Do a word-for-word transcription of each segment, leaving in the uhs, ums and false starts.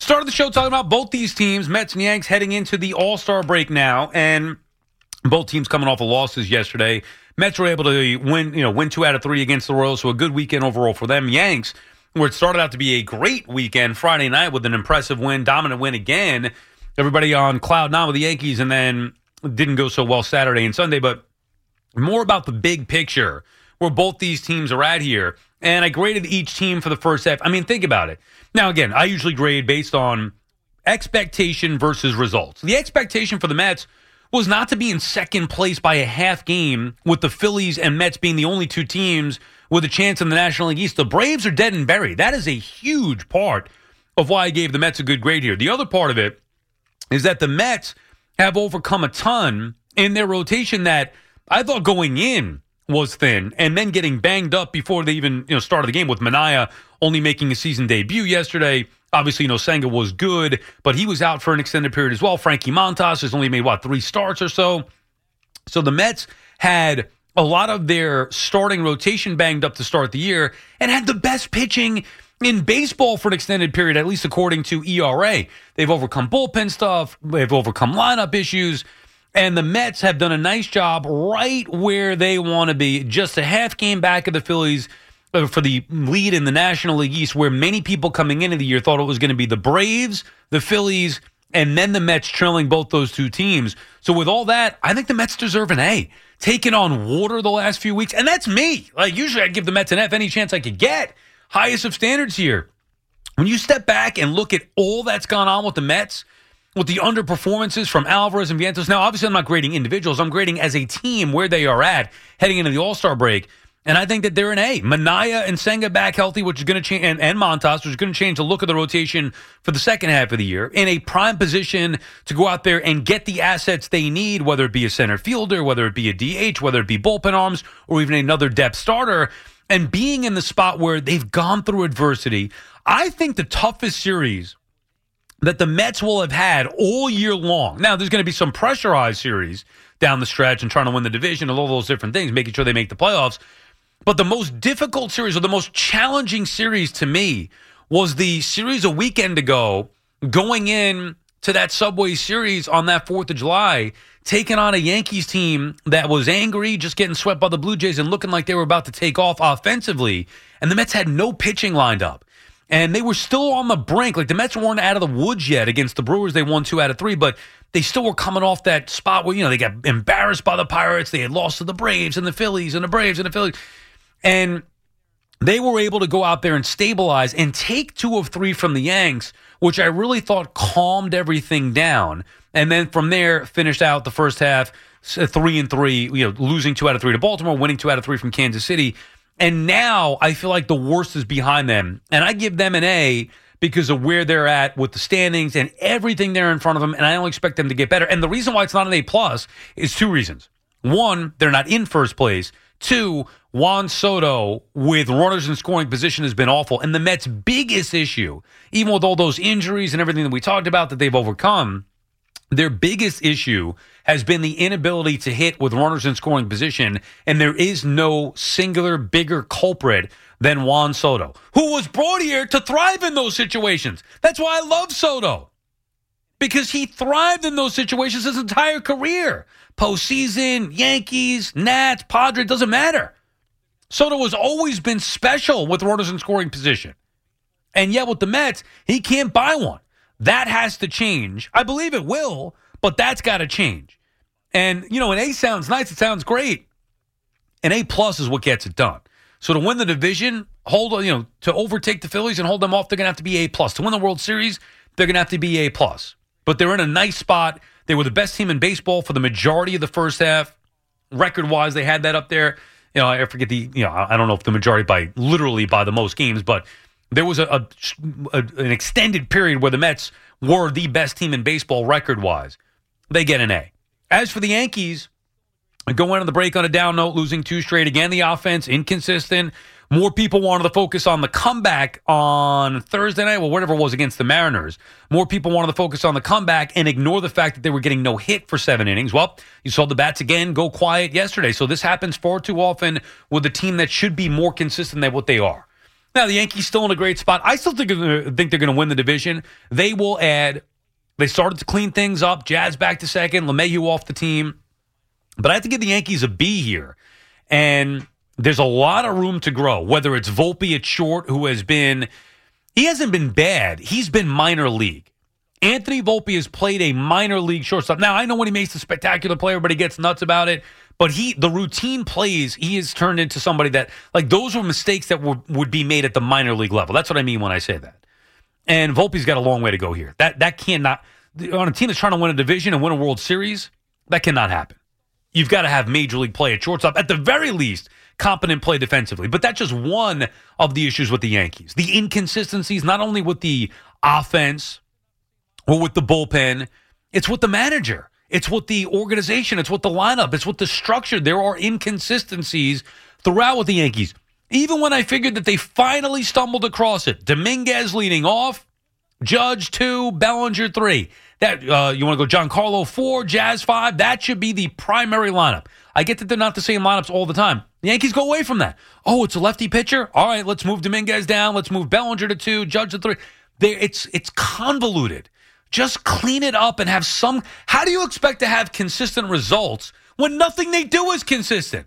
Started the show talking about both these teams, Mets and Yanks, heading into the All-Star break now, and both teams coming off of losses yesterday. Mets were able to win, you know, win two out of three against the Royals, so a good weekend overall for them. Yanks, where it started out to be a great weekend Friday night with an impressive win, dominant win again. Everybody on cloud nine with the Yankees, and then didn't go so well Saturday and Sunday, but more about the big picture where both these teams are at here. And I graded each team for the first half. I mean, think about it. Now, again, I usually grade based on expectation versus results. The expectation for the Mets was not to be in second place by a half game, with the Phillies and Mets being the only two teams with a chance in the National League East. The Braves are dead and buried. That is a huge part of why I gave the Mets a good grade here. The other part of it is that the Mets have overcome a ton in their rotation that I thought going in was thin, and then getting banged up before they even you know started the game, with Manaea only making a season debut yesterday. Obviously, you know, Senga was good, but he was out for an extended period as well. Frankie Montas has only made, what, three starts or so? So the Mets had a lot of their starting rotation banged up to start the year and had the best pitching in baseball for an extended period, at least according to E R A. They've overcome bullpen stuff. They've overcome lineup issues. And the Mets have done a nice job right where they want to be, just a half game back of the Phillies for the lead in the National League East, where many people coming into the year thought it was going to be the Braves, the Phillies, and then the Mets trailing both those two teams. So with all that, I think the Mets deserve an A. Taking on water the last few weeks, and that's me. Like, usually I'd give the Mets an F any chance I could get. Highest of standards here. When you step back and look at all that's gone on with the Mets, with the underperformances from Alvarez and Vientos. Now, obviously, I'm not grading individuals. I'm grading as a team where they are at heading into the All-Star break. And I think that they're an A. Manaea and Senga back healthy, which is going to change, and, and Montas, which is going to change the look of the rotation for the second half of the year, in a prime position to go out there and get the assets they need, whether it be a center fielder, whether it be a D H, whether it be bullpen arms, or even another depth starter, and being in the spot where they've gone through adversity. I think the toughest series that the Mets will have had all year long. Now, there's going to be some pressurized series down the stretch and trying to win the division and all those different things, making sure they make the playoffs. But the most difficult series, or the most challenging series to me, was the series a weekend ago, going in to that Subway Series on that fourth of July, taking on a Yankees team that was angry, just getting swept by the Blue Jays and looking like they were about to take off offensively. And the Mets had no pitching lined up. And they were still on the brink. Like, the Mets weren't out of the woods yet against the Brewers. They won two out of three, but they still were coming off that spot where, you know, they got embarrassed by the Pirates. They had lost to the Braves and the Phillies and the Braves and the Phillies. And they were able to go out there and stabilize and take two of three from the Yanks, which I really thought calmed everything down. And then from there, finished out the first half three and three, you know, losing two out of three to Baltimore, winning two out of three from Kansas City. And now I feel like the worst is behind them. And I give them an A because of where they're at with the standings and everything there in front of them. And I don't expect them to get better. And the reason why it's not an A plus is two reasons. One, they're not in first place. Two, Juan Soto with runners in scoring position has been awful. And the Mets' biggest issue, even with all those injuries and everything that we talked about that they've overcome, their biggest issue has been the inability to hit with runners in scoring position, and there is no singular bigger culprit than Juan Soto, who was brought here to thrive in those situations. That's why I love Soto, because he thrived in those situations his entire career. Postseason, Yankees, Nats, Padres, doesn't matter. Soto has always been special with runners in scoring position. And yet with the Mets, he can't buy one. That has to change. I believe it will, but that's got to change. And, you know, an A sounds nice. It sounds great. An A plus is what gets it done. So to win the division, hold, you know, to overtake the Phillies and hold them off, they're going to have to be A plus. To win the World Series, they're going to have to be A plus. But they're in a nice spot. They were the best team in baseball for the majority of the first half. Record-wise, they had that up there. You know, I forget the, you know, I don't know if the majority by, literally by the most games, but there was a, a, a an extended period where the Mets were the best team in baseball record-wise. They get an A. As for the Yankees, going on the break on a down note, losing two straight. Again, the offense, inconsistent. More people wanted to focus on the comeback on Thursday night, well, whatever it was against the Mariners. More people wanted to focus on the comeback and ignore the fact that they were getting no hit for seven innings. Well, you saw the bats again go quiet yesterday. So this happens far too often with a team that should be more consistent than what they are. Now, the Yankees still in a great spot. I still think, think they're going to win the division. They will add, they started to clean things up. Jazz back to second, LeMahieu off the team. But I have to give the Yankees a B here. And there's a lot of room to grow, whether it's Volpe at short, who has been, he hasn't been bad. He's been minor league. Anthony Volpe has played a minor league shortstop. Now, I know when he makes a spectacular play, everybody gets nuts about it. But he, the routine plays, he has turned into somebody that, like, those were mistakes that would, would be made at the minor league level. That's what I mean when I say that. And Volpe's got a long way to go here. That that cannot, on a team that's trying to win a division and win a World Series, that cannot happen. You've got to have major league play at shortstop, at the very least, competent play defensively. But that's just one of the issues with the Yankees. The inconsistencies, not only with the offense or with the bullpen, it's with the manager. It's with the organization. It's with the lineup. It's with the structure. There are inconsistencies throughout with the Yankees. Even when I figured that they finally stumbled across it. Dominguez leading off, Judge two, Bellinger three. That uh, you want to go Giancarlo four, Jazz five. That should be the primary lineup. I get that they're not the same lineups all the time. The Yankees go away from that. Oh, it's a lefty pitcher? All right, let's move Dominguez down. Let's move Bellinger to two, Judge to three. They, it's it's convoluted. Just clean it up and have some. How do you expect to have consistent results when nothing they do is consistent?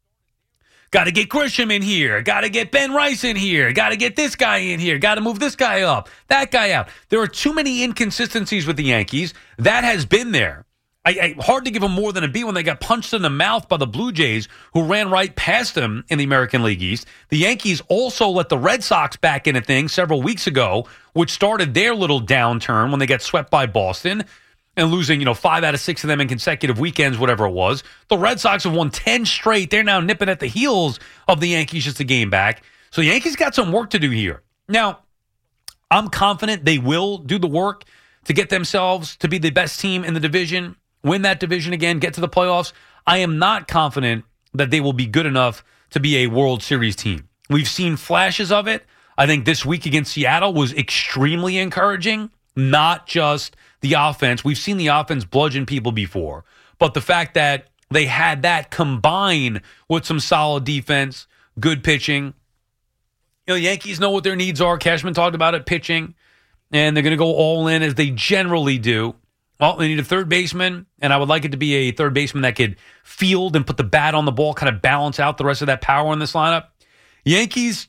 Got to get Grisham in here. Got to get Ben Rice in here. Got to get this guy in here. Got to move this guy up, that guy out. There are too many inconsistencies with the Yankees. That has been there. I, I, hard to give them more than a B when they got punched in the mouth by the Blue Jays, who ran right past them in the American League East. The Yankees also let the Red Sox back into things several weeks ago, which started their little downturn when they got swept by Boston and losing, you know, five out of six of them in consecutive weekends, whatever it was. The Red Sox have won ten straight. They're now nipping at the heels of the Yankees just a game back. So the Yankees got some work to do here. Now, I'm confident they will do the work to get themselves to be the best team in the division, win that division again, get to the playoffs. I am not confident that they will be good enough to be a World Series team. We've seen flashes of it. I think this week against Seattle was extremely encouraging, not just the offense. We've seen the offense bludgeon people before, but the fact that they had that combined with some solid defense, good pitching. You know, the Yankees know what their needs are. Cashman talked about it, pitching, and they're going to go all in as they generally do. Well, they need a third baseman, and I would like it to be a third baseman that could field and put the bat on the ball, kind of balance out the rest of that power in this lineup. Yankees,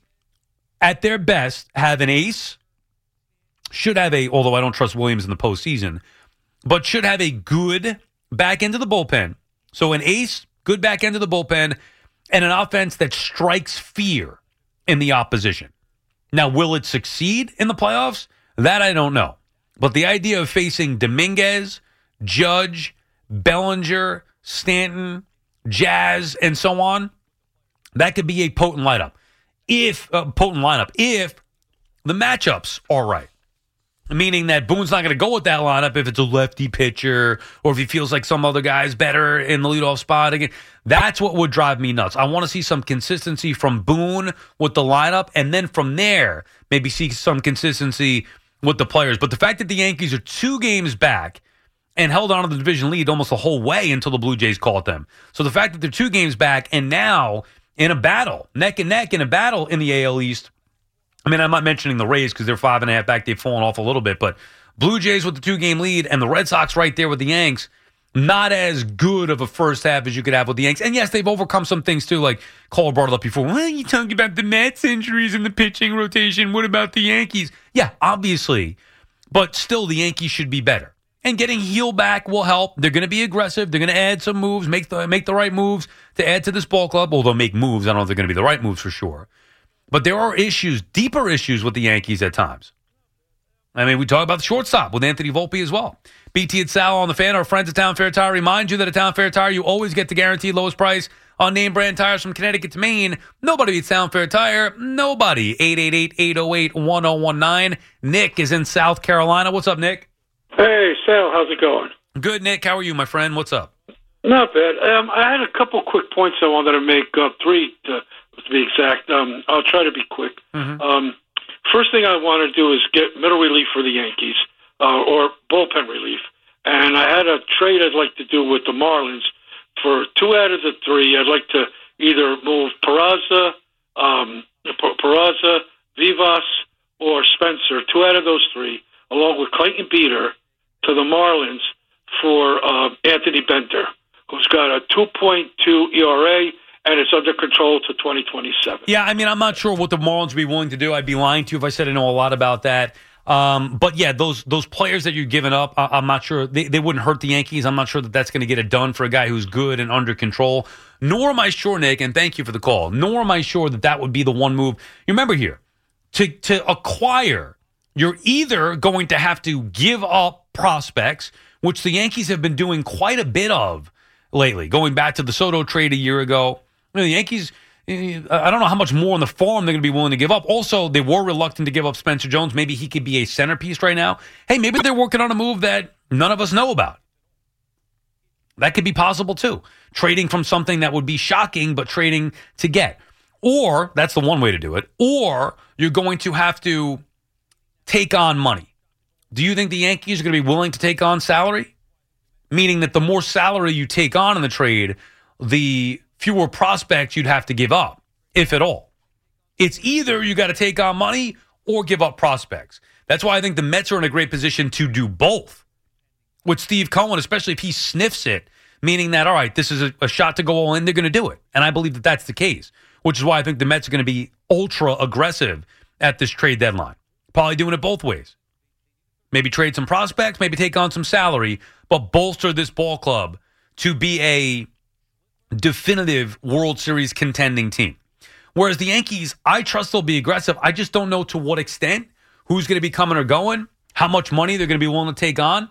at their best, have an ace. Should have a, although I don't trust Williams in the postseason, but should have a good back end of the bullpen. So an ace, good back end of the bullpen, and an offense that strikes fear in the opposition. Now, will it succeed in the playoffs? That I don't know. But the idea of facing Dominguez, Judge, Bellinger, Stanton, Jazz, and so on, that could be a potent lineup. If uh, potent lineup, if the matchups are right. Meaning that Boone's not going to go with that lineup if it's a lefty pitcher or if he feels like some other guy's better in the leadoff spot. Again, that's what would drive me nuts. I want to see some consistency from Boone with the lineup, and then from there, maybe see some consistency with the players. But the fact that the Yankees are two games back and held on to the division lead almost the whole way until the Blue Jays caught them. So the fact that they're two games back and now in a battle, neck and neck in a battle in the A L East. I mean, I'm not mentioning the Rays because they're five and a half back. They've fallen off a little bit. But Blue Jays with the two-game lead and the Red Sox right there with the Yanks, not as good of a first half as you could have with the Yanks. And, yes, they've overcome some things, too, like Cole brought it up before. Well, you talking about the Mets injuries and the pitching rotation. What about the Yankees? Yeah, obviously. But still, the Yankees should be better. And getting Heel back will help. They're going to be aggressive. They're going to add some moves, make the make the right moves to add to this ball club. Although make moves, I don't know if they're going to be the right moves for sure. But there are issues, deeper issues with the Yankees at times. I mean, we talk about the shortstop with Anthony Volpe as well. B T and Sal on the Fan, our friends at Town Fair Tire. Remind you that at Town Fair Tire, you always get the guaranteed lowest price on name brand tires from Connecticut to Maine. Nobody beats Town Fair Tire. Nobody. eight eight eight, eight oh eight, one oh one nine. Nick is in South Carolina. What's up, Nick? Hey, Sal. How's it going? Good, Nick. How are you, my friend? What's up? Not bad. Um, I had a couple quick points I wanted to make, uh, three to, to be exact. Um, I'll try to be quick. Mm-hmm. Um, first thing I want to do is get middle relief for the Yankees, uh, or bullpen relief. And I had a trade I'd like to do with the Marlins. For two out of the three, I'd like to either move Peraza, um, Peraza, Vivas or Spencer, two out of those three, along with Clayton Beater, to the Marlins for uh, Anthony Bender, who's got a two point two E R A, and it's under control to twenty twenty-seven. Yeah, I mean, I'm not sure what the Marlins would be willing to do. I'd be lying to you if I said I know a lot about that. Um, but, yeah, those those players that you're giving up, I, I'm not sure. They, they wouldn't hurt the Yankees. I'm not sure that that's going to get it done for a guy who's good and under control. Nor am I sure, Nick, and thank you for the call, nor am I sure that that would be the one move. You remember here, to to acquire, you're either going to have to give up prospects, which the Yankees have been doing quite a bit of lately, going back to the Soto trade a year ago. You know, the Yankees, I don't know how much more on the farm they're going to be willing to give up. Also, they were reluctant to give up Spencer Jones. Maybe he could be a centerpiece right now. Hey, maybe they're working on a move that none of us know about. That could be possible, too. Trading from something that would be shocking, but trading to get. Or, that's the one way to do it, or you're going to have to take on money. Do you think the Yankees are going to be willing to take on salary? Meaning that the more salary you take on in the trade, the fewer prospects you'd have to give up, if at all. It's either you got to take on money or give up prospects. That's why I think the Mets are in a great position to do both. With Steve Cohen, especially if he sniffs it, meaning that, all right, this is a, a shot to go all in, they're going to do it. And I believe that that's the case, which is why I think the Mets are going to be ultra aggressive at this trade deadline. Probably doing it both ways. Maybe trade some prospects, maybe take on some salary, but bolster this ball club to be a definitive World Series contending team. Whereas the Yankees, I trust they'll be aggressive. I just don't know to what extent, who's going to be coming or going, how much money they're going to be willing to take on.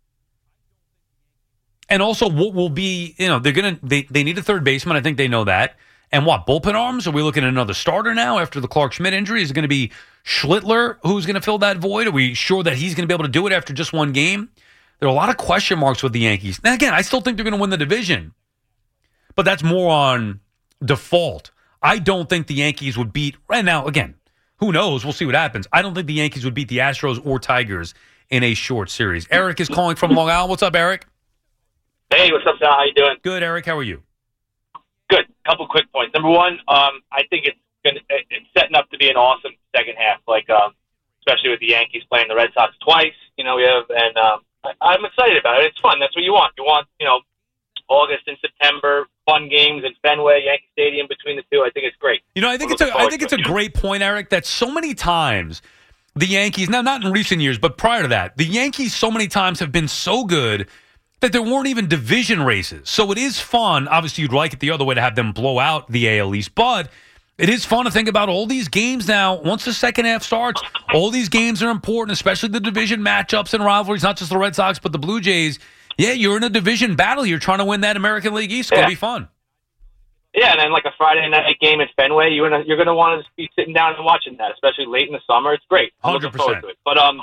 And also what will be, you know, they're going to, they, they need a third baseman. I think they know that. And what, bullpen arms? Are we looking at another starter now after the Clark Schmidt injury? Is it going to be Schlittler who's going to fill that void? Are we sure that he's going to be able to do it after just one game? There are a lot of question marks with the Yankees. Now, again, I still think they're going to win the division, but that's more on default. I don't think the Yankees would beat, right now, again, who knows? We'll see what happens. I don't think the Yankees would beat the Astros or Tigers in a short series. Eric is calling from Long Island. What's up, Eric? Hey, what's up, Sal? How you doing? Good, Eric. How are you? Good. Couple quick points. Number one, um, I think it's gonna, it's setting up to be an awesome second half. Like, um, especially with the Yankees playing the Red Sox twice. You know, we have, and um, I, I'm excited about it. It's fun. That's what you want. You want, you know, August and September, fun games in Fenway, Yankee Stadium between the two. I think it's great. You know, I think it's a, I think it's a great point, Eric, that so many times the Yankees, now not in recent years, but prior to that, the Yankees so many times have been so good that there weren't even division races. So it is fun. Obviously, you'd like it the other way to have them blow out the A L East, but it is fun to think about all these games now. Once the second half starts, all these games are important, especially the division matchups and rivalries, not just the Red Sox, but the Blue Jays. Yeah, you're in a division battle. You're trying to win that American League East. It's yeah. going to be fun. Yeah, and then like a Friday night game at Fenway, you're gonna you're gonna want to be sitting down and watching that, especially late in the summer. It's great. I'm looking forward to it. But um,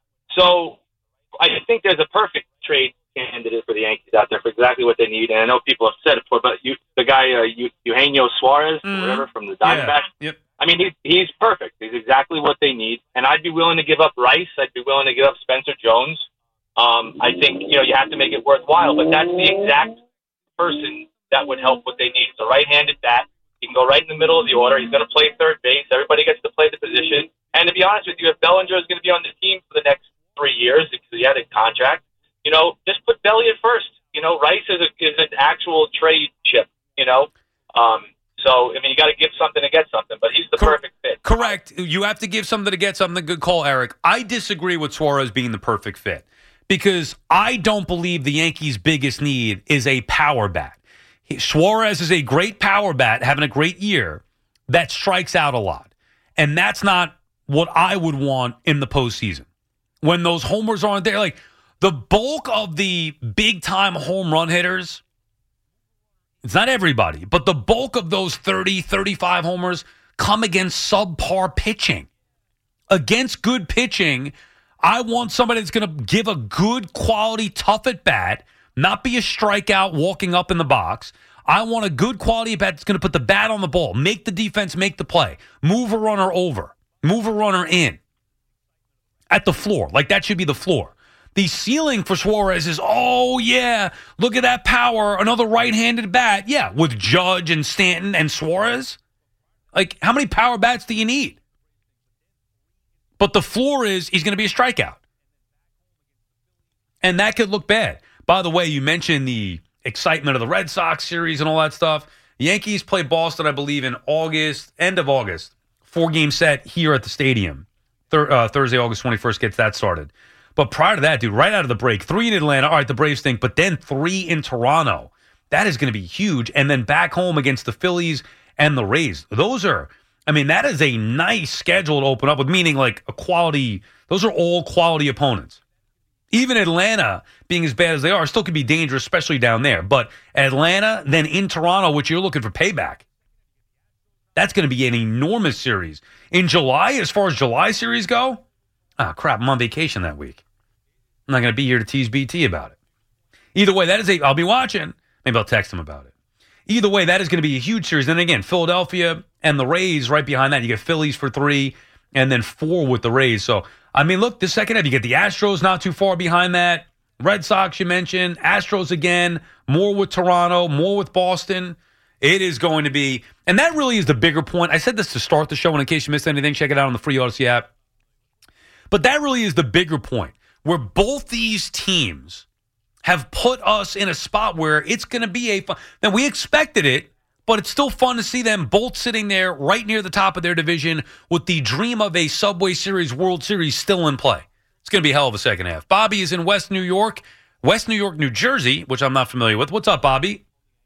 so I think there's a perfect trade candidate for the Yankees out there for exactly what they need. And I know people have said it before, but you, the guy uh, Eugenio Suarez, mm. or whatever, from the Diamondbacks. Yeah. Yep. I mean, he's he's perfect. He's exactly what they need. And I'd be willing to give up Rice. I'd be willing to give up Spencer Jones. Um, I think, you know, you have to make it worthwhile, but that's the exact person that would help what they need. It's a right-handed bat. He can go right in the middle of the order. He's going to play third base. Everybody gets to play the position. And to be honest with you, if Bellinger is going to be on the team for the next three years because he had a contract, you know, just put Belly at first. You know, Rice is, a, is an actual trade chip, you know. Um, so, I mean, you got to give something to get something, but he's the Cor- perfect fit. Correct. You have to give something to get something. Good call, Eric. I disagree with Suarez being the perfect fit because I don't believe the Yankees' biggest need is a power bat. Suarez is a great power bat, having a great year, that strikes out a lot. And that's not what I would want in the postseason. When those homers aren't there, like the bulk of the big-time home run hitters, it's not everybody, but the bulk of those thirty, thirty-five homers come against subpar pitching. Against good pitching, I want somebody that's going to give a good quality tough at bat, not be a strikeout walking up in the box. I want a good quality bat that's going to put the bat on the ball, make the defense make the play, move a runner over, move a runner in at the floor. Like that should be the floor. The ceiling for Suarez is, oh, yeah, look at that power, another right-handed bat. Yeah, with Judge and Stanton and Suarez. Like, how many power bats do you need? But the floor is he's going to be a strikeout. And that could look bad. By the way, you mentioned the excitement of the Red Sox series and all that stuff. Yankees play Boston, I believe, in August, end of August. Four-game set here at the stadium. Thur- uh, Thursday, August twenty-first gets that started. But prior to that, dude, right out of the break, three in Atlanta. All right, the Braves think, but then three in Toronto. That is going to be huge. And then back home against the Phillies and the Rays. Those are, I mean, that is a nice schedule to open up with, meaning like a quality, those are all quality opponents. Even Atlanta, being as bad as they are, still could be dangerous, especially down there. But Atlanta, then in Toronto, which you're looking for payback. That's going to be an enormous series. In July, as far as July series go, ah, crap, I'm on vacation that week. I'm not going to be here to tease B T about it. Either way, that is a, I'll be watching. Maybe I'll text him about it. Either way, that is going to be a huge series. Then again, Philadelphia and the Rays right behind that. You get Phillies for three and then four with the Rays. So, I mean, look, the second half, you get the Astros not too far behind that. Red Sox, you mentioned. Astros again. More with Toronto. More with Boston. It is going to be, and that really is the bigger point. I said this to start the show, and in case you missed anything, check it out on the free Odyssey app. But that really is the bigger point, where both these teams have put us in a spot where it's going to be a fun. Now, we expected it, but it's still fun to see them both sitting there right near the top of their division with the dream of a Subway Series World Series still in play. It's going to be a hell of a second half. Bobby is in West New York, West New York, New Jersey, which I'm not familiar with. What's up, Bobby?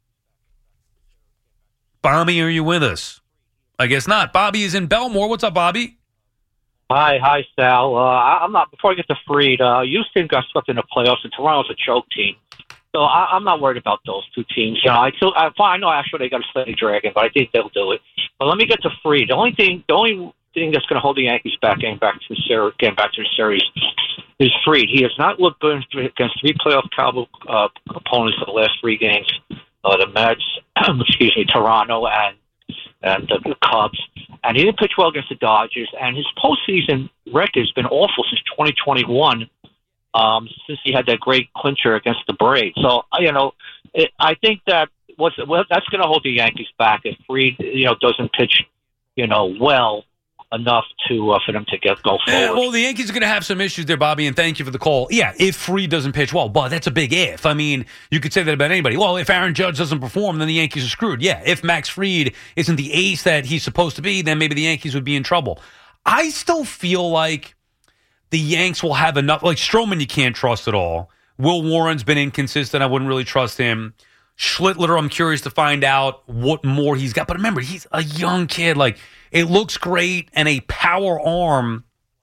Bobby, are you with us? I guess not. Bobby is in Belmore. What's up, Bobby? Hi, hi, Sal. Uh, I, I'm not. Before I get to Freed, uh, Houston got swept in the playoffs, and Toronto's a choke team. So I, I'm not worried about those two teams. You know, I still, I, I know actually they got a steady dragon, but I think they'll do it. But let me get to Freed. The only thing, the only thing that's going to hold the Yankees back, getting back to the series, getting back to the series, is Freed. He has not looked good against three playoff Cowboy uh, opponents for the last three games. Uh, the Mets, excuse me, Toronto, and and the Cubs. And he didn't pitch well against the Dodgers. And his postseason record has been awful since twenty twenty-one, um, since he had that great clincher against the Braves. So, you know, it, I think that what's, well, that's going to hold the Yankees back if Freed, you know, doesn't pitch, you know, well enough to uh, for them to get go forward. Uh, well, the Yankees are going to have some issues there, Bobby, and thank you for the call. Yeah, if Freed doesn't pitch well, but that's a big if. I mean, you could say that about anybody. Well, if Aaron Judge doesn't perform, then the Yankees are screwed. Yeah, if Max Fried isn't the ace that he's supposed to be, then maybe the Yankees would be in trouble. I still feel like the Yanks will have enough. Like Stroman, you can't trust at all. Will Warren's been inconsistent. I wouldn't really trust him. Schlittler, I'm curious to find out what more he's got. But remember, he's a young kid. Like, it looks great, and a power arm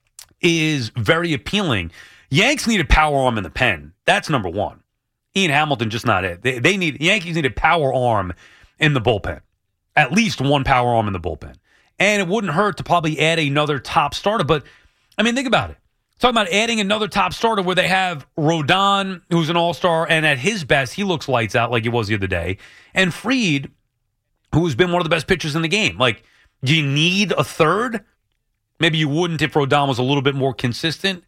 is very appealing. Yanks need a power arm in the pen. That's number one. Ian Hamilton, just not it. They, they need Yankees need a power arm in the bullpen. At least one power arm in the bullpen. And it wouldn't hurt to probably add another top starter. But, I mean, think about it. Talking about adding another top starter where they have Rodon, who's an all-star, and at his best, he looks lights out like he was the other day. And Fried, who's been one of the best pitchers in the game. Like, do you need a third? Maybe you wouldn't if Rodon was a little bit more consistent.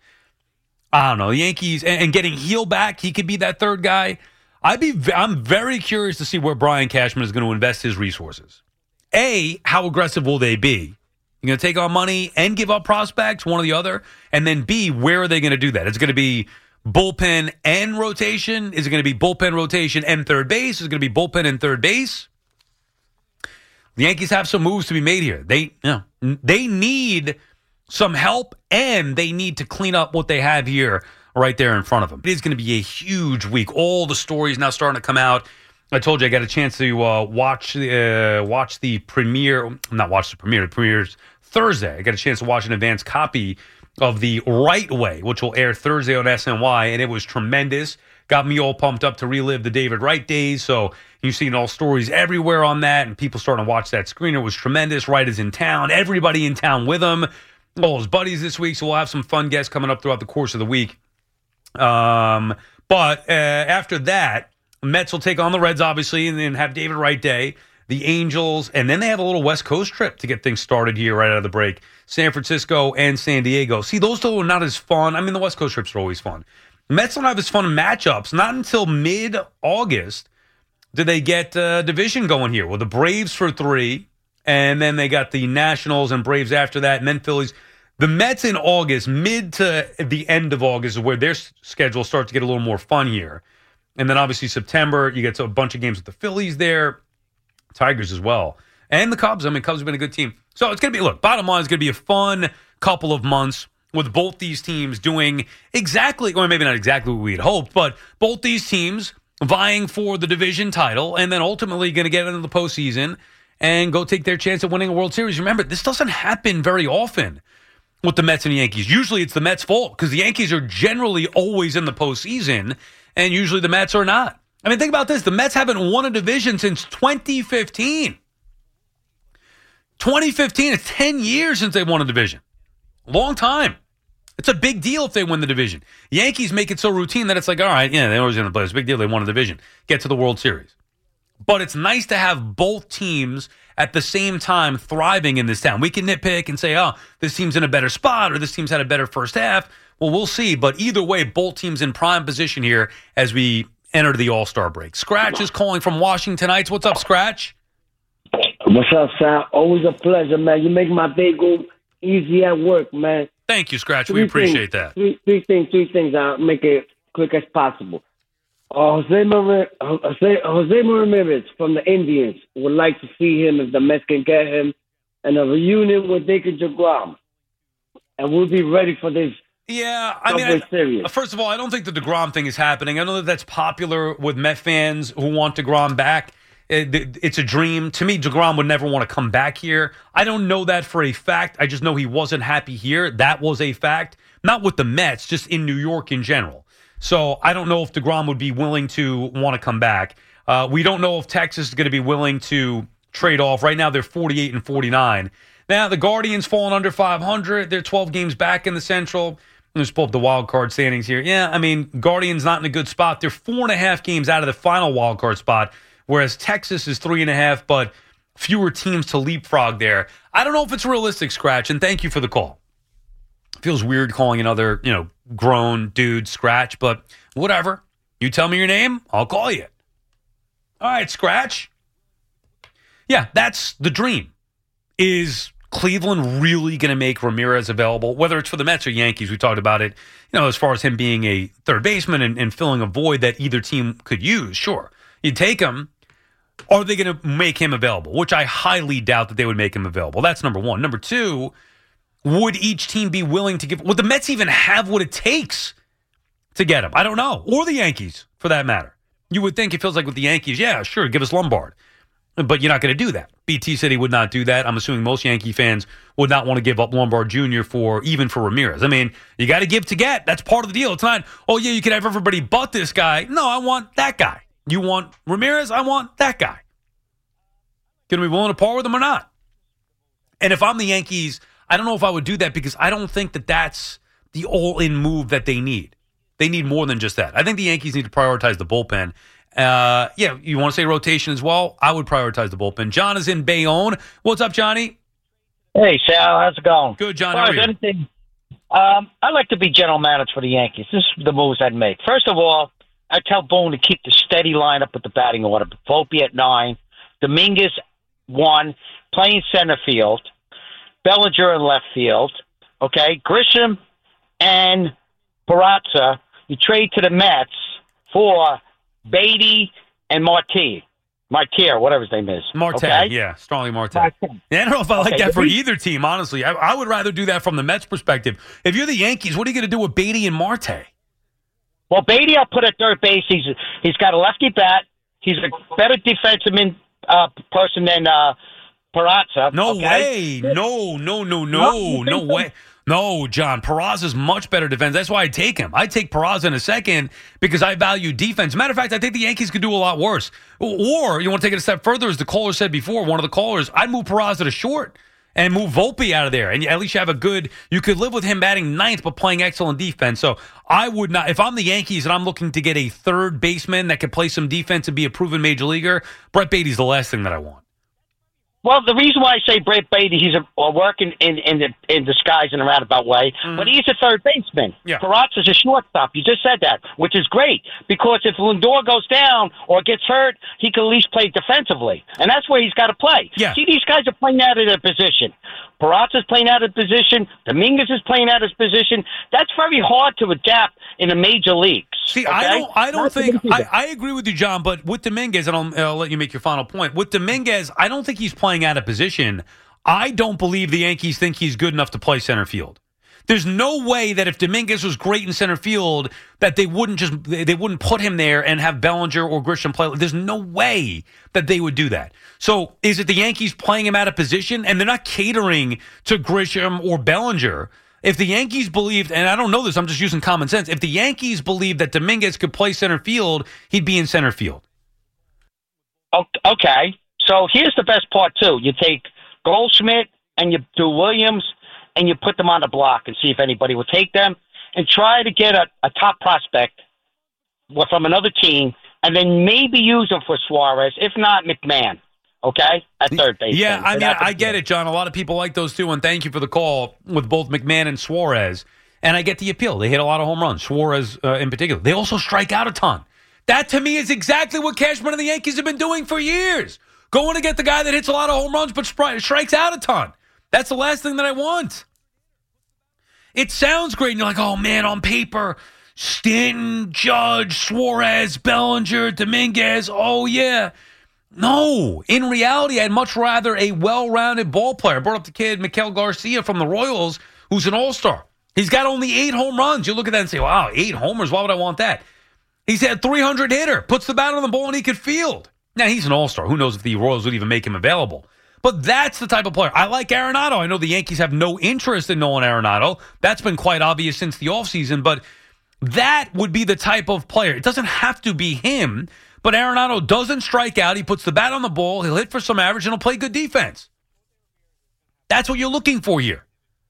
I don't know. The Yankees, and, and getting Heel back, he could be that third guy. I'd be, I'm very curious to see where Brian Cashman is going to invest his resources. A, how aggressive will they be? You're going to take on money and give up prospects, one or the other? And then B, where are they going to do that? Is it going to be bullpen and rotation? Is it going to be bullpen, rotation, and third base? Is it going to be bullpen and third base? The Yankees have some moves to be made here. They, you know, they need some help, and they need to clean up what they have here right there in front of them. It is going to be a huge week. All the stories now starting to come out. I told you I got a chance to uh, watch the uh, watch the premiere. Not watch the premiere. The premiere's Thursday. I got a chance to watch an advanced copy of The Right Way, which will air Thursday on S N Y, and it was tremendous. Got me all pumped up to relive the David Wright days. So you've seen all stories everywhere on that, and people starting to watch that screener. It was tremendous. Wright is in town. Everybody in town with him. All his buddies this week. So we'll have some fun guests coming up throughout the course of the week. Um, but uh, after that, Mets will take on the Reds, obviously, and then have David Wright Day. The Angels, and then they have a little West Coast trip to get things started here right out of the break. San Francisco and San Diego. See, those two are not as fun. I mean, the West Coast trips are always fun. Mets don't have as fun matchups. Not until mid-August do they get uh, division going here. Well, the Braves for three, and then they got the Nationals and Braves after that, and then Phillies. The Mets in August, mid to the end of August, is where their s- schedule starts to get a little more fun here. And then obviously September, you get to a bunch of games with the Phillies there, Tigers as well, and the Cubs. I mean, Cubs have been a good team. So it's going to be, look, bottom line, it's going to be a fun couple of months with both these teams doing exactly, or maybe not exactly what we had hoped, but both these teams vying for the division title and then ultimately going to get into the postseason and go take their chance at winning a World Series. Remember, this doesn't happen very often with the Mets and the Yankees. Usually it's the Mets' fault because the Yankees are generally always in the postseason, and usually the Mets are not. I mean, think about this. The Mets haven't won a division since twenty fifteen. twenty fifteen, it's ten years since they won a division. Long time. It's a big deal if they win the division. Yankees make it so routine that it's like, all right, yeah, they're always in the playoffs. It's a big deal. They won a division. Get to the World Series. But it's nice to have both teams at the same time thriving in this town. We can nitpick and say, oh, this team's in a better spot or this team's had a better first half. Well, we'll see. But either way, both teams in prime position here as we enter the All-Star break. Scratch is calling from Washington Heights. What's up, Scratch? What's up, Sal? Always a pleasure, man. You make my day go easy at work, man. Thank you, Scratch. Three we appreciate things, that. Three, three things, three things. I'll make it quick as possible. Uh, Jose, Mar- Jose, Jose Ramirez from the Indians would like to see him if the Mets can get him, and a reunion with Jacob deGrom. And we'll be ready for this. Yeah, I mean, I, first of all, I don't think the DeGrom thing is happening. I know that that's popular with Met fans who want DeGrom back. It, it's a dream. To me, DeGrom would never want to come back here. I don't know that for a fact. I just know he wasn't happy here. That was a fact. Not with the Mets, just in New York in general. So I don't know if DeGrom would be willing to want to come back. Uh, we don't know if Texas is going to be willing to trade off. Right now, they're forty-eight and forty-nine. Now, the Guardians falling under five hundred. They're twelve games back in the Central. Let's pull up the wild card standings here. Yeah, I mean, Guardians not in a good spot. They're four and a half games out of the final wild card spot, whereas Texas is three and a half, but fewer teams to leapfrog there. I don't know if it's realistic, Scratch, and thank you for the call. Feels weird calling another, you know, grown dude Scratch, but whatever. You tell me your name, I'll call you. All right, Scratch. Yeah, that's the dream. Is Cleveland really going to make Ramirez available, whether it's for the Mets or Yankees? We talked about it, you know, as far as him being a third baseman and, and filling a void that either team could use. Sure, you take him. Are they going to make him available? Which I highly doubt that they would make him available. That's number one. Number two, would each team be willing to give? Would the Mets even have what it takes to get him? I don't know. Or the Yankees, for that matter. You would think it feels like with the Yankees, yeah, sure, give us Lombard. But you're not going to do that. B T said he would not do that. I'm assuming most Yankee fans would not want to give up Lombard Junior for even for Ramirez. I mean, you got to give to get. That's part of the deal. It's not, oh, yeah, you can have everybody but this guy. No, I want that guy. You want Ramirez? I want that guy. Going to be willing to par with him or not? And if I'm the Yankees, I don't know if I would do that because I don't think that that's the all-in move that they need. They need more than just that. I think the Yankees need to prioritize the bullpen. Uh, yeah, you want to say rotation as well? I would prioritize the bullpen. John is in Bayonne. What's up, Johnny? Hey, Sal. How's it going? Good, John. Well, how are you? Anything, um, I'd like to be general manager for the Yankees. This is the moves I'd make. First of all, I tell Boone to keep the steady lineup with the batting order. Volpe at nine, Dominguez one, playing center field, Bellinger in left field. Okay, Grisham and Peraza. You trade to the Mets for Beatty and Marte. Marte, whatever his name is. Marte, okay? yeah, strongly Marte. Marte. Yeah, I don't know if I like Okay, that for he- either team, honestly. I, I would rather do that from the Mets' perspective. If you're the Yankees, what are you going to do with Beatty and Marte? Well, Beatty, I'll put at third base. He's he's got a lefty bat. He's a better defensive uh, person than uh, Peraza. No okay? way. No, no, no, no, No, no you think way. No, John, Peraza's much better defense. That's why I take him. I take Peraza in a second because I value defense. Matter of fact, I think the Yankees could do a lot worse. Or you want to take it a step further, as the caller said before, one of the callers, I'd move Peraza to short and move Volpe out of there. And at least you have a good, you could live with him batting ninth but playing excellent defense. So I would not, if I'm the Yankees and I'm looking to get a third baseman that can play some defense and be a proven major leaguer, Brett Beatty's the last thing that I want. Well, the reason why I say Brett Baty, he's a, a working in in the, in disguise in a roundabout way, mm. but he's a third baseman. Yeah. Peraza's a shortstop. You just said that, which is great because if Lindor goes down or gets hurt, he can at least play defensively, and that's where he's got to play. Yeah. See, these guys are playing out of their position. Peraza's playing out of position. Dominguez is playing out of his position. That's very hard to adapt in the major leagues. See, okay? I don't, I don't Not think I, I agree with you, John. But with Dominguez, and I'll, I'll let you make your final point. With Dominguez, I don't think he's playing out of position. I don't believe the Yankees think he's good enough to play center field. There's no way that if Dominguez was great in center field, that they wouldn't just they wouldn't put him there and have Bellinger or Grisham play. There's no way that they would do that. So is it the Yankees playing him out of position? And they're not catering to Grisham or Bellinger. If the Yankees believed, and I don't know this, I'm just using common sense. If the Yankees believed that Dominguez could play center field, he'd be in center field. Okay. So here's the best part, too. You take Goldschmidt and you do Williams, and you put them on the block and see if anybody will take them, and try to get a, a top prospect from another team, and then maybe use them for Suarez. If not, McMahon, okay, at third base. Yeah, then. I mean, I get good. it, John. A lot of people like those two, and thank you for the call with both McMahon and Suarez. And I get the appeal. They hit a lot of home runs, Suarez uh, in particular. They also strike out a ton. That, to me, is exactly what Cashman and the Yankees have been doing for years. Going to get the guy that hits a lot of home runs but stri- strikes out a ton. That's the last thing that I want. It sounds great, and you're like, oh, man, on paper, Stanton, Judge, Suarez, Bellinger, Dominguez, oh, yeah. No. In reality, I'd much rather a well-rounded ball player. I brought up the kid, Miguel Garcia from the Royals, who's an all-star. He's got only eight home runs. You look at that and say, wow, eight homers, why would I want that? He's a three hundred hitter, puts the bat on the ball, and he could field. Now, he's an all-star. Who knows if the Royals would even make him available? But that's the type of player. I like Arenado. I know the Yankees have no interest in Nolan Arenado. That's been quite obvious since the offseason, but that would be the type of player. It doesn't have to be him, but Arenado doesn't strike out. He puts the bat on the ball. He'll hit for some average, and he'll play good defense. That's what you're looking for here.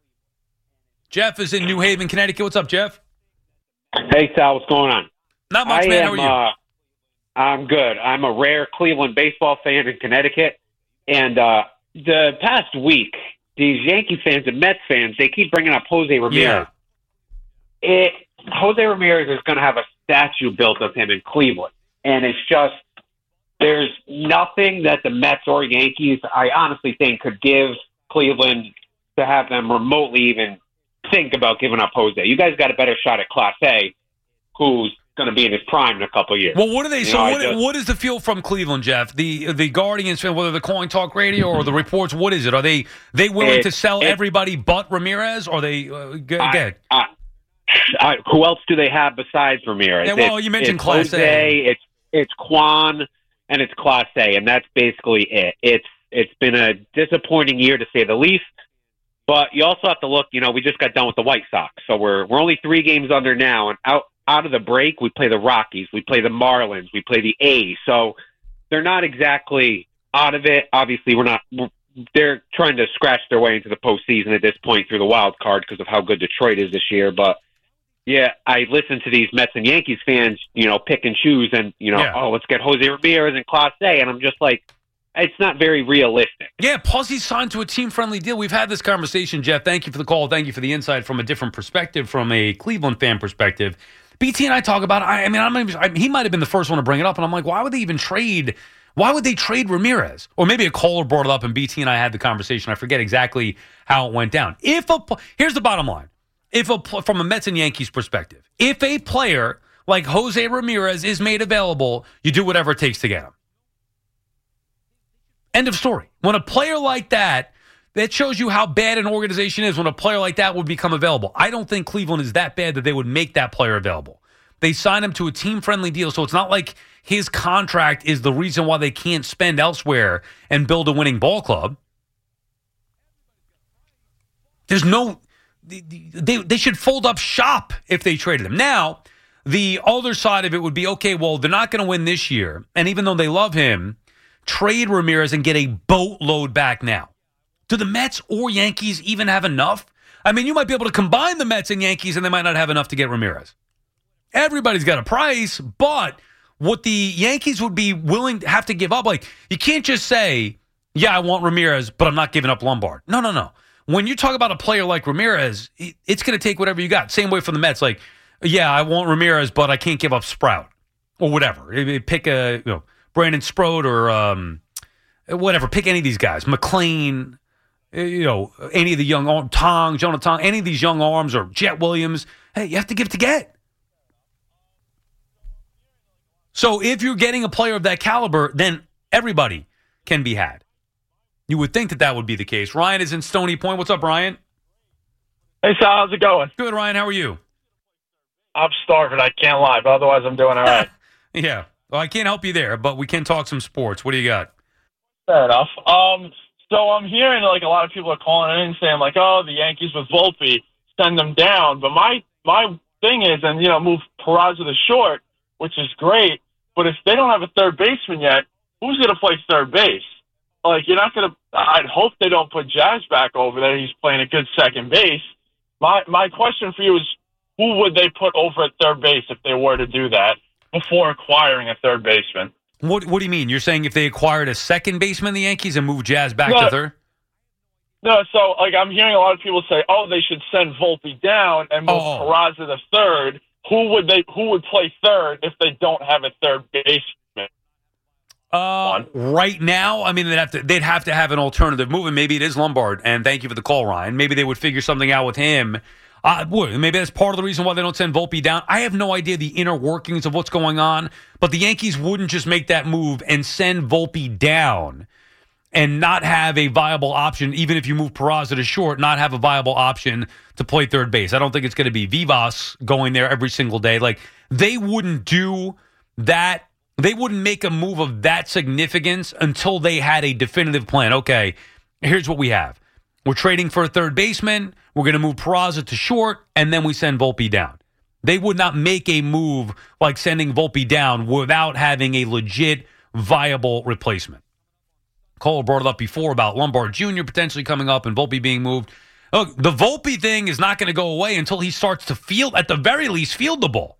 Jeff is in New Haven, Connecticut. What's up, Jeff? Hey, Sal. What's going on? Not much, I man. am, How are you? Uh, I'm good. I'm a rare Cleveland baseball fan in Connecticut. And uh, the past week, these Yankee fans and Mets fans, they keep bringing up Jose Ramirez. Yeah. It, Jose Ramirez is going to have a statue built of him in Cleveland. And it's just, there's nothing that the Mets or Yankees, I honestly think, could give Cleveland to have them remotely even think about giving up Jose. You guys got a better shot at Class A, who's going to be in his prime in a couple of years. Well, what are they? You so, know, what, just, what is the feel from Cleveland, Jeff? The the Guardians, whether they're calling talk radio or the reports, what is it? Are they they willing it, to sell it, everybody but Ramirez? Or are they uh, g- I, good? I, I, who else do they have besides Ramirez? Yeah, well, it's, you mentioned it's Class Jose, A. It's it's Kwan and it's Class A, and that's basically it. It's it's been a disappointing year to say the least. But you also have to look. You know, we just got done with the White Sox, so we're we're only three games under now, and out. Out of the break, we play the Rockies, we play the Marlins, we play the A's. So they're not exactly out of it. Obviously, we're not. They're trying to scratch their way into the postseason at this point through the wild card because of how good Detroit is this year. But yeah, I listen to these Mets and Yankees fans, you know, pick and choose, and you know, Yeah. oh, let's get Jose Ramirez in Class A, and I'm just like, it's not very realistic. Yeah, plus he's signed to a team-friendly deal. We've had this conversation, Jeff. Thank you for the call. Thank you for the insight from a different perspective, from a Cleveland fan perspective. B T and I talk about. I, I mean, I'm not even, I, he might have been the first one to bring it up, and I'm like, why would they even trade? Why would they trade Ramirez? Or maybe a caller brought it up, and B T and I had the conversation. I forget exactly how it went down. If a here's the bottom line: if a from a Mets and Yankees perspective, if a player like Jose Ramirez is made available, you do whatever it takes to get him. End of story. When a player like that. That shows you how bad an organization is when a player like that would become available. I don't think Cleveland is that bad that they would make that player available. They signed him to a team-friendly deal, so it's not like his contract is the reason why they can't spend elsewhere and build a winning ball club. There's no... They, they should fold up shop if they traded him. Now, the other side of it would be, okay, well, they're not going to win this year, and even though they love him, trade Ramirez and get a boatload back now. Do the Mets or Yankees even have enough? I mean, you might be able to combine the Mets and Yankees, and they might not have enough to get Ramirez. Everybody's got a price, but what the Yankees would be willing to have to give up, like, you can't just say, Yeah, I want Ramirez, but I'm not giving up Lombard. No, no, no. When you talk about a player like Ramirez, it's going to take whatever you got. Same way for the Mets. Like, yeah, I want Ramirez, but I can't give up Sprout or whatever. Pick a, you know, Brandon Sprout or um, whatever. Pick any of these guys. McLean, you know, any of the young arms, Tong, Jonah Tong, any of these young arms or Jet Williams. Hey, you have to give to get. So if you're getting a player of that caliber, then everybody can be had. You would think that that would be the case. Ryan is in Stony Point. What's up, Ryan? Hey, Sal. How's it going? Good, Ryan. How are you? I'm starving. I can't lie, but otherwise I'm doing all right. Yeah. Well, I can't help you there, but we can talk some sports. What do you got? Fair enough. Um, so I'm hearing like a lot of people are calling in saying like, oh, the Yankees with Volpe, send them down. But my my thing is, and, you know, move Peraza to short, which is great. But if they don't have a third baseman yet, who's going to play third base? Like, you're not going to – I'd hope they don't put Jazz back over there. He's playing a good second base. My my question for you is, who would they put over at third base if they were to do that before acquiring a third baseman? What What do you mean? You're saying if they acquired a second baseman, the Yankees, and moved Jazz back no, to third? No, so, like, I'm hearing a lot of people say, oh, they should send Volpe down and move oh. Peraza to third. Who would they? Who would play third if they don't have a third baseman? Uh, right now, I mean, they'd have to they'd have to have an alternative move, and maybe it is Lombard. And thank you for the call, Ryan. Maybe they would figure something out with him. Uh, maybe that's part of the reason why they don't send Volpe down. I have no idea the inner workings of what's going on, but the Yankees wouldn't just make that move and send Volpe down and not have a viable option, even if you move Peraza to short, not have a viable option to play third base. I don't think it's going to be Vivas going there every single day. Like, they wouldn't do that. They wouldn't make a move of that significance until they had a definitive plan. Okay, here's what we have. We're trading for a third baseman. We're going to move Peraza to short, and then we send Volpe down. They would not make a move like sending Volpe down without having a legit, viable replacement. Cole brought it up before about Lombard Junior potentially coming up and Volpe being moved. Look, the Volpe thing is not going to go away until he starts to field, at the very least, field the ball.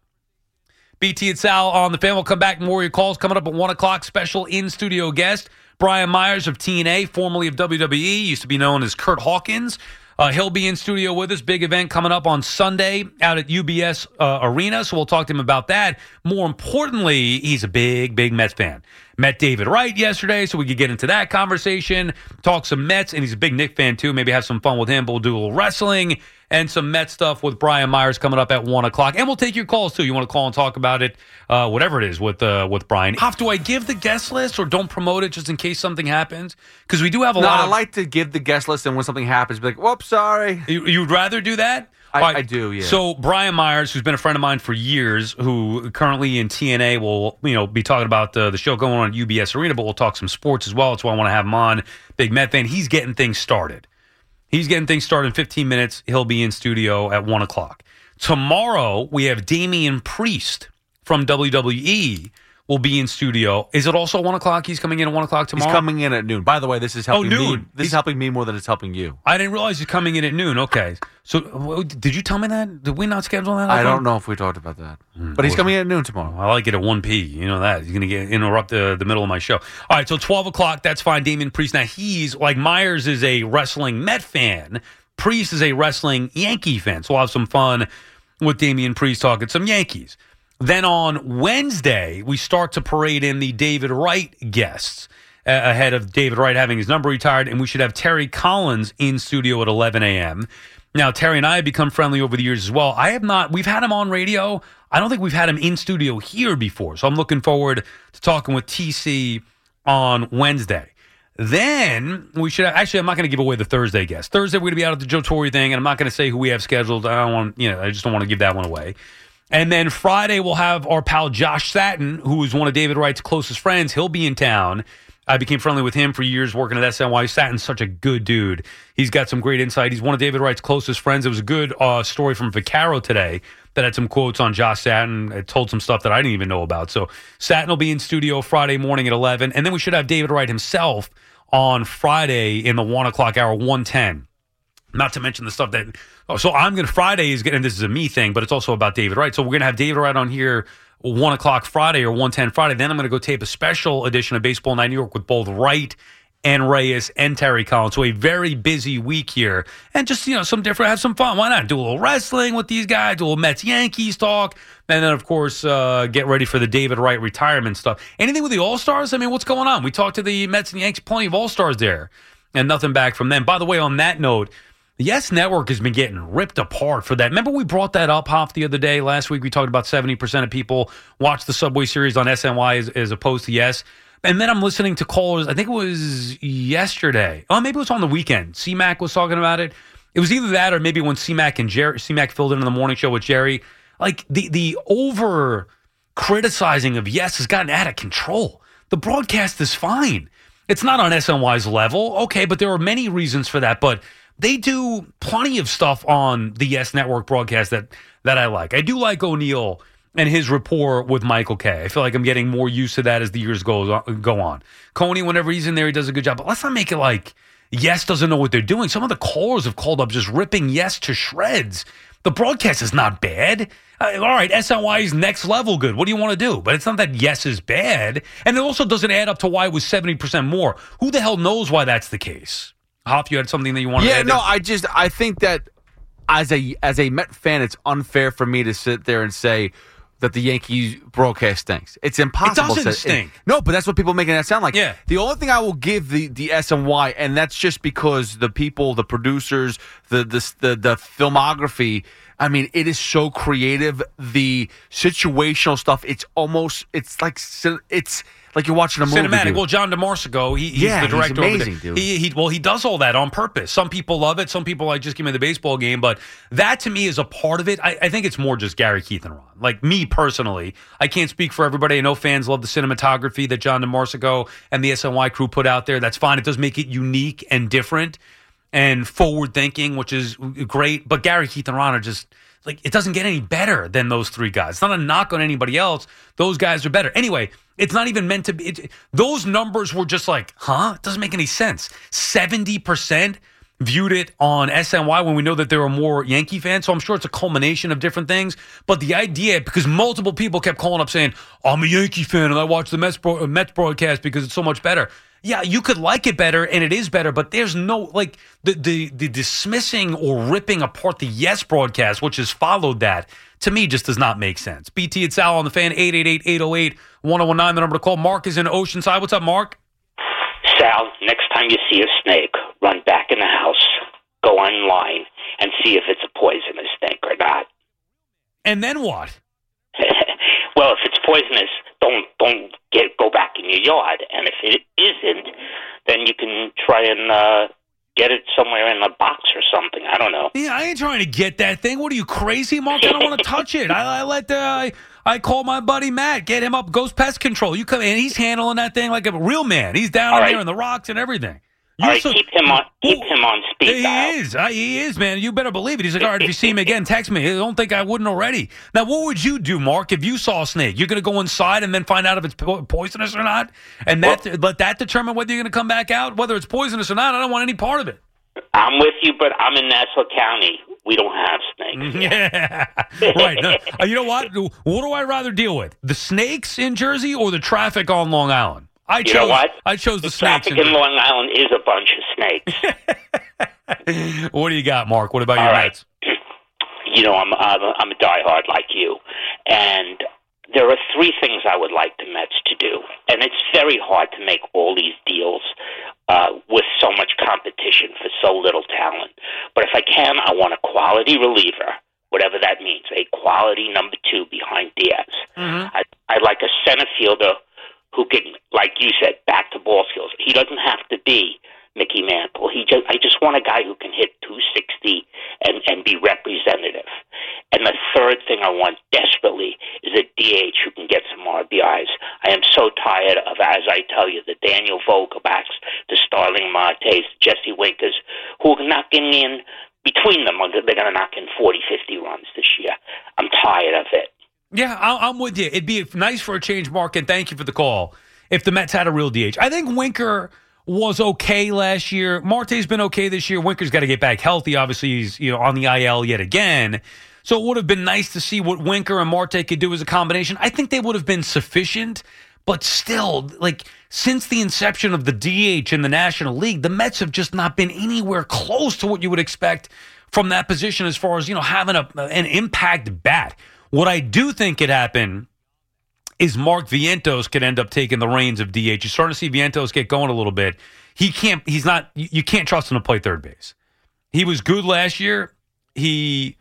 B T and Sal on the fan. We'll come back. More of your calls coming up at one o'clock. Special in-studio guest, Brian Myers of T N A, formerly of W W E, used to be known as Kurt Hawkins. Uh, he'll be in studio with us. Big event coming up on Sunday out at U B S uh, Arena, so we'll talk to him about that. More importantly, he's a big, big Mets fan. Met David Wright yesterday, so we could get into that conversation, talk some Mets, and he's a big Knicks fan too. Maybe have some fun with him, but we'll do a little wrestling and some Mets stuff with Brian Myers coming up at one o'clock. And we'll take your calls too. You want to call and talk about it, uh, whatever it is with uh, with Brian. Hoff, do I give the guest list or don't promote it just in case something happens? Because we do have a no, lot of... I like to give the guest list, and when something happens, be like, whoops, sorry. You, you'd rather do that? I, right. I do, yeah. So Brian Myers, who's been a friend of mine for years, who currently in T N A will, you know, be talking about uh, the show going on at U B S Arena, but we'll talk some sports as well. That's why I want to have him on. Big Met fan. He's getting things started. He's getting things started in fifteen minutes. He'll be in studio at one o'clock. Tomorrow, we have Damian Priest from W W E will be in studio. Is it also one o'clock? He's coming in at one o'clock tomorrow? He's coming in at noon. By the way, this is helping oh, noon. me. This he's, is helping me more than it's helping you. I didn't realize he's coming in at noon. Okay. So, did you tell me that? Did we not schedule that? I don't know if we talked about that. Mm, but he's coming in at noon tomorrow. I like it at one p. You know that. He's going to get interrupt the, the middle of my show. All right, so twelve o'clock, that's fine. Damian Priest. Now, he's, like Myers is a wrestling Met fan. Priest is a wrestling Yankee fan. So we'll have some fun with Damian Priest talking some Yankees. Then on Wednesday, we start to parade in the David Wright guests uh, ahead of David Wright having his number retired, and we should have Terry Collins in studio at eleven a.m. Now, Terry and I have become friendly over the years as well. I have not, we've had him on radio. I don't think we've had him in studio here before, so I'm looking forward to talking with T C on Wednesday. Then we should have, actually, I'm not going to give away the Thursday guest. Thursday, we're going to be out at the Joe Torre thing, and I'm not going to say who we have scheduled. I don't want, you know, I just don't want to give that one away. And then Friday, we'll have our pal Josh Satin, who is one of David Wright's closest friends. He'll be in town. I became friendly with him for years working at S N Y. Satin's such a good dude. He's got some great insight. He's one of David Wright's closest friends. It was a good uh, story from Vaccaro today that had some quotes on Josh Satin. It told some stuff that I didn't even know about. So Satin will be in studio Friday morning at eleven. And then we should have David Wright himself on Friday in the one o'clock hour, one ten. Not to mention the stuff that... Oh, so I'm going to... Friday is getting... This is a me thing, but it's also about David Wright. So we're going to have David Wright on here one o'clock Friday or one ten Friday. Then I'm going to go tape a special edition of Baseball Night in New York with both Wright and Reyes and Terry Collins. So a very busy week here. And just, you know, some different, have some fun. Why not? Do a little wrestling with these guys, do a little Mets-Yankees talk, and then, of course, uh, get ready for the David Wright retirement stuff. Anything with the All-Stars? I mean, what's going on? We talked to the Mets and Yankees, plenty of All-Stars there, and nothing back from them. By the way, on that note, the Yes Network has been getting ripped apart for that. Remember we brought that up, Hoff, the other day? Last week we talked about seventy percent of people watch the Subway Series on S N Y as, as opposed to Yes. And then I'm listening to callers, I think it was yesterday. Oh, maybe it was on the weekend. C-Mac was talking about it. It was either that or maybe when C-Mac and Jerry, C-Mac filled in on the morning show with Jerry. Like, the, the over-criticizing of Yes has gotten out of control. The broadcast is fine. It's not on S N Y's level. Okay, but there are many reasons for that. But they do plenty of stuff on the Yes Network broadcast that, that I like. I do like O'Neill and his rapport with Michael Kay. I feel like I'm getting more used to that as the years go, go on. Coney, whenever he's in there, he does a good job. But let's not make it like Yes doesn't know what they're doing. Some of the callers have called up just ripping Yes to shreds. The broadcast is not bad. Uh, all right, S N Y is next level good. What do you want to do? But it's not that Yes is bad. And it also doesn't add up to why it was seventy percent more. Who the hell knows why that's the case? Hoff, you had something that you wanted yeah, to add? Yeah, no, there? I just, I think that as a as a Met fan, it's unfair for me to sit there and say that the Yankees broadcast stinks. It's impossible. It doesn't to, stink. It, no, but that's what people are making that sound like. Yeah. The only thing I will give the, the S N Y, and that's just because the people, the producers, the the the, the filmography, I mean, it is so creative. The situational stuff, it's almost, it's like, it's like you're watching a movie. Cinematic. Dude. Well, John DeMarsico, he, he's yeah, the director he's amazing, over there. Dude. He, he, well, he does all that on purpose. Some people love it. Some people like, just give me the baseball game. But that, to me, is a part of it. I, I think it's more just Gary, Keith, and Ron. Like, me personally, I can't speak for everybody. I know fans love the cinematography that John DeMarsico and the S N Y crew put out there. That's fine. It does make it unique and different and forward-thinking, which is great. But Gary, Keith, and Ron are just... Like, it doesn't get any better than those three guys. It's not a knock on anybody else. Those guys are better. Anyway, it's not even meant to be. It, those numbers were just like, huh? It doesn't make any sense. seventy percent viewed it on S N Y when we know that there are more Yankee fans. So I'm sure it's a culmination of different things. But the idea, because multiple people kept calling up saying, I'm a Yankee fan and I watch the Mets, bro- Mets broadcast because it's so much better. Yeah, you could like it better, and it is better, but there's no, like, the, the the dismissing or ripping apart the Yes broadcast, which has followed that, to me, just does not make sense. B T, it's Sal on the Fan, eight eight eight, eight oh eight, one oh one nine, the number to call. Mark is in Oceanside. What's up, Mark? Sal, next time you see a snake, run back in the house, go online, and see if it's a poisonous snake or not. And then what? Well, if it's poisonous, don't don't get go back in your yard. And if it isn't, then you can try and uh, get it somewhere in a box or something. I don't know. Yeah, I ain't trying to get that thing. What are you, crazy, Mark? I don't want to touch it. I, I let the I, I call my buddy Matt, get him up, Ghost Pest Control. You come in, he's handling that thing like a real man. He's down All in right. there in the rocks and everything. All right, so, keep him on keep Ooh, him on speed he dial. is. Uh, he is, man. You better believe it. He's like, all right, if you see him again, text me. I don't think I wouldn't already. Now, what would you do, Mark, if you saw a snake? You're going to go inside and then find out if it's po- poisonous or not? And that well, let that determine whether you're going to come back out? Whether it's poisonous or not, I don't want any part of it. I'm with you, but I'm in Nassau County. We don't have snakes. Yeah. Right. No, uh, you know what? What do I rather deal with? The snakes in Jersey or the traffic on Long Island? I chose, you know what? I chose the, the snakes. Traffic in Long Island is a bunch of snakes. What do you got, Mark? What about All your right. Mets? You know, I'm, I'm a, I'm a diehard like you, and there are three things I would like the Mets to do, and it's very hard to make all these deals uh, with so much competition for so little talent. But if I can, I want a quality reliever, whatever that means, a quality number two behind Diaz. Mm-hmm. I, I'd like a center fielder who can, like you said, back to ball skills. He doesn't have to be Mickey Mantle. He just, I just want a guy who can hit two sixty and, and be representative. And the third thing I want desperately is a D H who can get some R B Is. I am so tired of, as I tell you, the Daniel Vogelbachs, the Starling Martes, Jesse Winkers, who are knocking in between them. They're going to knock in forty, fifty runs this year. I'm tired of it. Yeah, I'm with you. It'd be nice for a change, Mark, and thank you for the call, if the Mets had a real D H. I think Winker was okay last year. Marte's been okay this year. Winker's got to get back healthy. Obviously, he's you know on the I L yet again. So it would have been nice to see what Winker and Marte could do as a combination. I think they would have been sufficient, But still, like, since the inception of the D H in the National League, the Mets have just not been anywhere close to what you would expect from that position as far as, you know, having a, an impact bat. What I do think could happen is Mark Vientos could end up taking the reins of D H. You're starting to see Vientos get going a little bit. He can't, he's not, you can't trust him to play third base. He was good last year. He,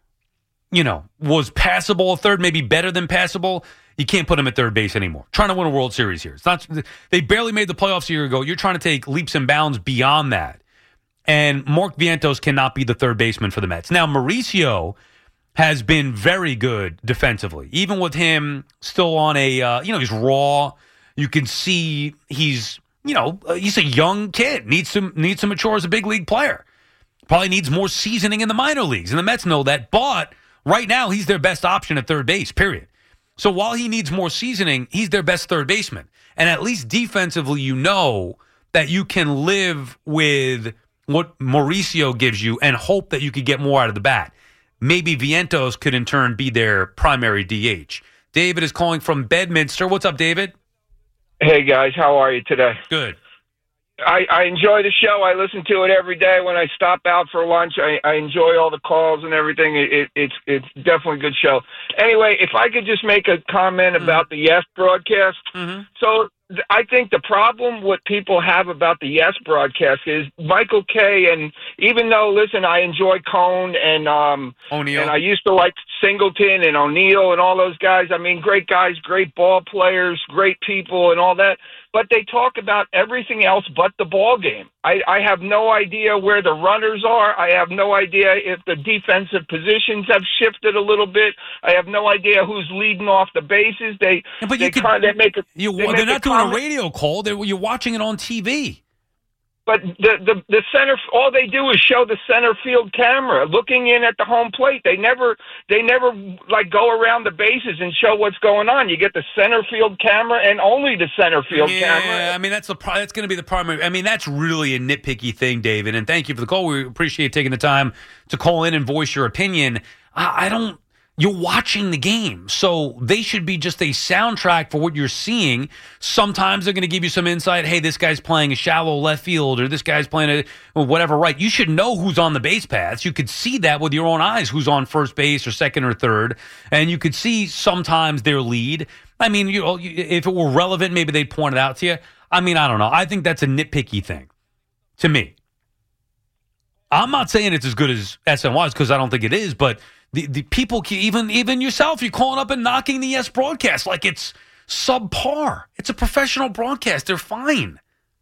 you know, was passable at third, maybe better than passable. You can't put him at third base anymore. Trying to win a World Series here. It's not. They barely made the playoffs a year ago. You're trying to take leaps and bounds beyond that. And Mark Vientos cannot be the third baseman for the Mets. Now, Mauricio has been very good defensively. Even with him still on a, uh, you know, he's raw. You can see he's, you know, uh, he's a young kid. Needs to, needs to mature as a big league player. Probably needs more seasoning in the minor leagues. And the Mets know that. But right now, he's their best option at third base, period. So while he needs more seasoning, he's their best third baseman. And at least defensively, you know that you can live with what Mauricio gives you and hope that you could get more out of the bat. Maybe Vientos could in turn be their primary D H. David is calling from Bedminster. What's up, David? Hey, guys. How are you today? Good. I, I enjoy the show. I listen to it every day when I stop out for lunch. I, I enjoy all the calls and everything. It, it, it's it's definitely a good show. Anyway, if I could just make a comment mm-hmm. about the Yes broadcast. Mm-hmm. So th- I think the problem what people have about the Yes broadcast is Michael Kay, and even though, listen, I enjoy Cone and um O'Neill, and I used to like Singleton and O'Neill and all those guys. I mean, great guys, great ball players, great people and all that. But they talk about everything else but the ball game. I, I have no idea where the runners are. I have no idea if the defensive positions have shifted a little bit. I have no idea who's leading off the bases. They, yeah, but they you could, kind of make a, you, they they're make not a doing comment. a radio call. They're, you're watching it on T V. But the, the the center, all they do is show the center field camera looking in at the home plate. They never they never like go around the bases and show what's going on. You get the center field camera and only the center field yeah, camera. Yeah, I mean that's the that's going to be the primary. I mean that's really a nitpicky thing, David. And thank you for the call. We appreciate taking the time to call in and voice your opinion. I, I don't. You're watching the game, so they should be just a soundtrack for what you're seeing. Sometimes they're going to give you some insight. Hey, this guy's playing a shallow left field, or this guy's playing a whatever right. You should know who's on the base paths. You could see that with your own eyes, who's on first base or second or third, and you could see sometimes their lead. I mean, you know, if it were relevant, maybe they'd point it out to you. I mean, I don't know. I think that's a nitpicky thing to me. I'm not saying it's as good as S N Y's because I don't think it is, but the, the people, even even yourself, you're calling up and knocking the Yes broadcast like it's subpar. It's a professional broadcast. They're fine.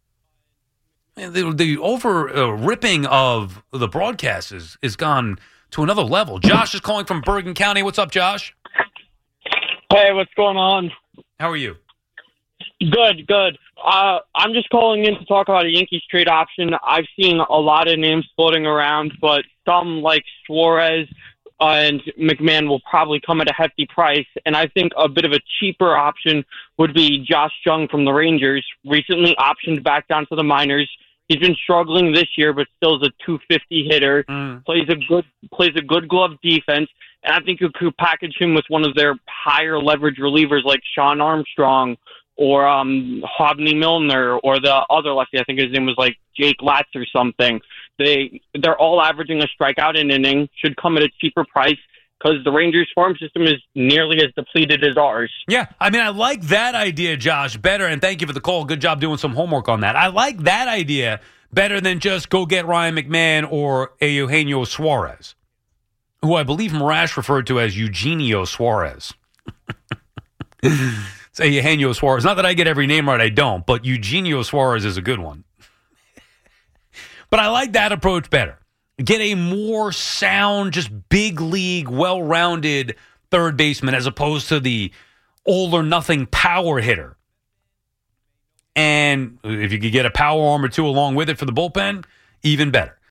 And the, the over uh, ripping of the broadcast is, is gone to another level. Josh is calling from Bergen County. What's up, Josh? Hey, what's going on? How are you? Good, good. Uh, I'm just calling in to talk about a Yankees trade option. I've seen a lot of names floating around, but some like Suarez uh, and McMahon will probably come at a hefty price. And I think a bit of a cheaper option would be Josh Jung from the Rangers, recently optioned back down to the minors. He's been struggling this year, but still is a two fifty hitter. Mm. Plays a good plays a good glove defense, and I think you could package him with one of their higher leverage relievers like Sean Armstrong or um, Hobney Milner, or the other lefty. I think his name was like Jake Latz or something. They they're all averaging a strikeout an inning. Should come at a cheaper price, because the Rangers' farm system is nearly as depleted as ours. Yeah, I mean, I like that idea, Josh, better, and thank you for the call. Good job doing some homework on that. I like that idea better than just go get Ryan McMahon or a Eugenio Suarez, who I believe Marash referred to as Eugenio Suarez. It's a Eugenio Suarez. Not that I get every name right, I don't, but Eugenio Suarez is a good one. But I like that approach better. Get a more sound, just big league, well-rounded third baseman as opposed to the all-or-nothing power hitter. And if you could get a power arm or two along with it for the bullpen, even better.